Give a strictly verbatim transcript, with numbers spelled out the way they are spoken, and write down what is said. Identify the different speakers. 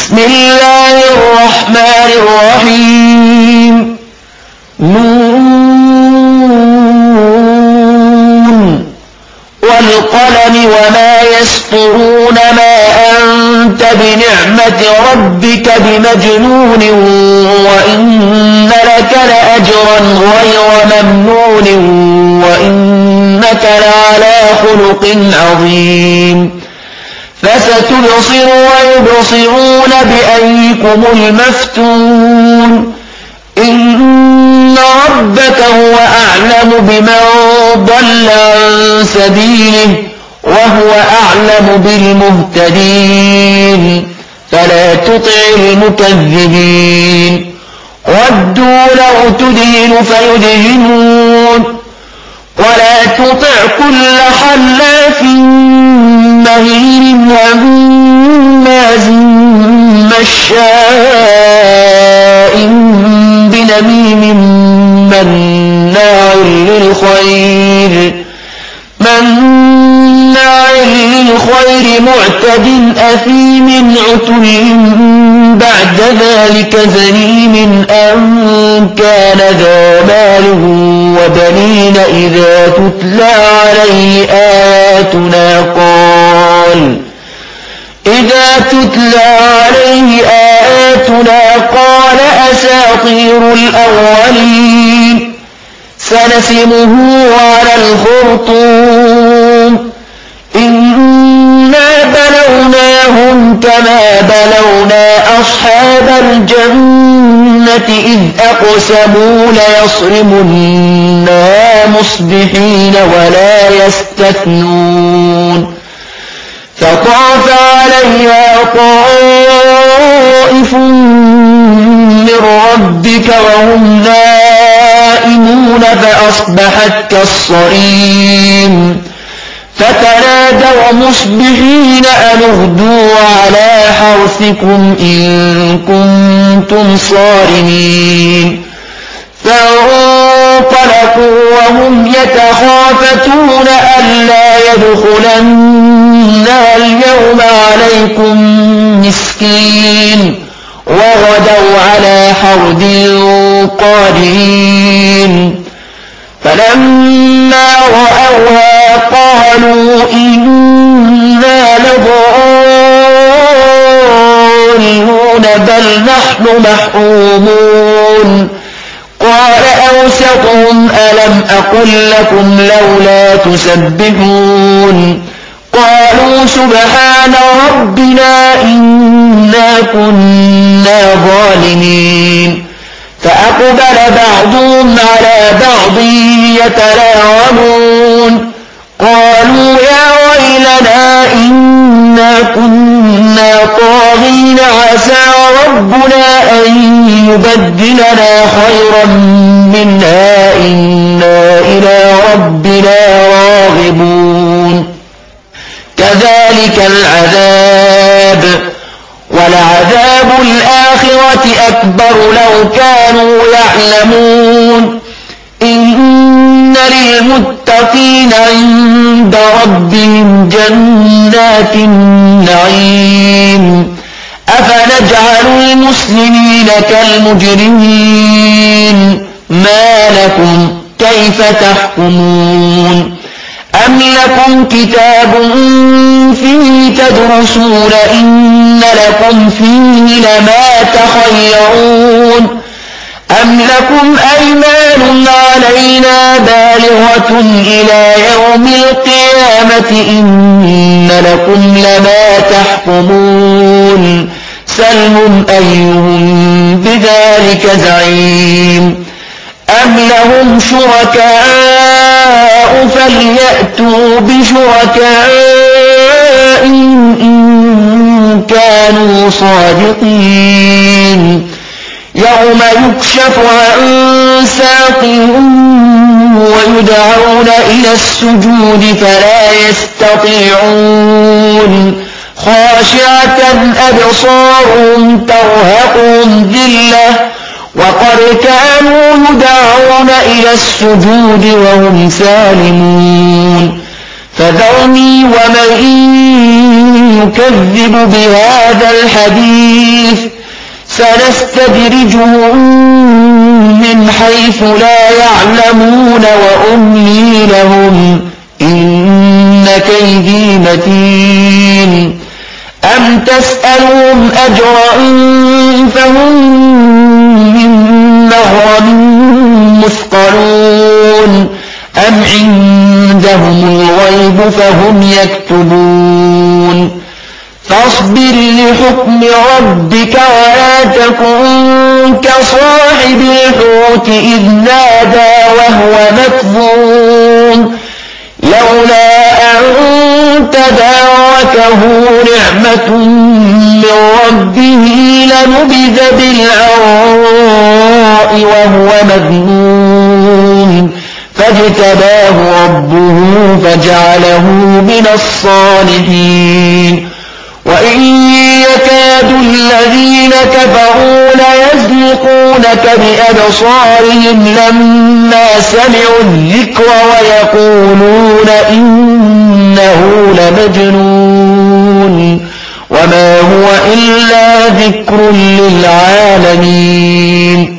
Speaker 1: بسم الله الرحمن الرحيم نون والقلم وما يسطرون ما أنت بنعمة ربك بمجنون وإن لك لأجرا غير ممنون وإنك لعلى خلق عظيم فستبصر ويبصرون بأيكم المفتون إن ربك هو أعلم بمن ضل عن سبيله وهو أعلم بالمهتدين فلا تطع المكذبين ودوا لو تدهن فيدهنون ولا تطع كل حلاف مهين هماز مشاء بنميم مناع للخير مناع للخير معتد أثيم عتل بعد ذلك زنيم أن كان ذا مال وبنين إذا تتلى عليه آياتنا قال إذا تتلى عليه آياتنا قال أساطير الأولين سنسمه على الخرطوم إنا بلوناهم كما بلونا أصحاب الجنة إذ أقسموا ليصرمنها مصبحين ولا يستثنون فطاف عليها طائف من ربك وهم نائمون فأصبحت كالصريم فتنادوا مصبحين أن اغدوا على حرثكم إن كنتم صارمين فانطلقوا وهم يتخافتون ألا يدخلنها اليوم عليكم مسكين وغدوا على حرد قادرين فلما رأوها قالوا إنا لضالون بل نحن محرومون قال أوسطهم ألم أقل لكم لولا تسبحون قالوا سبحان ربنا إنا كنا ظالمين فأقبل بعضهم على بعض يتلاومون قالوا يا ويلنا إنا كنا طاغين عسى ربنا أن يبدلنا خيرا منها إنا إلى ربنا راغبون كذلك العذاب ولعذاب الآخرة أكبر لو كانوا يعلمون إن للمتقين عند ربهم جنات النعيم أفنجعل المسلمين كالمجرمين ما لكم كيف تحكمون أم لكم كتاب فيه تدرسون إن لكم فيه لما تخيرون أم لكم أيمان علينا بالغة إلى يوم القيامة إن لكم لما تحكمون سلهم أيهم بذلك زعيم أم لهم شركاء فليأتوا بشركائهم إن كانوا صادقين يوم يكشف عن ساق ويدعون إلى السجود فلا يستطيعون خاشعة أبصارهم ترهقهم ذلة وقد كانوا يدعون إلى السجود وهم سالمون فذرني ومن يكذب بهذا الحديث سنستدرجهم من حيث لا يعلمون وأملي لهم إن كيدي متين أم تسألهم أجرا فهم من مغرم مثقلون أم عندهم الغيب فهم يكتبون فاصبر لحكم ربك ولا تكن كصاحب الحوت إذ نادى وهو مكظوم لولا أن تداركه نعمة من ربه لنبذ بالعراء وهو مذموم فاجتباه ربه فجعله من الصالحين وإن يكاد الذين كفروا ليزلقونك بأبصارهم لما سمعوا الذكر ويقولون إنه لمجنون وما هو إلا ذكر للعالمين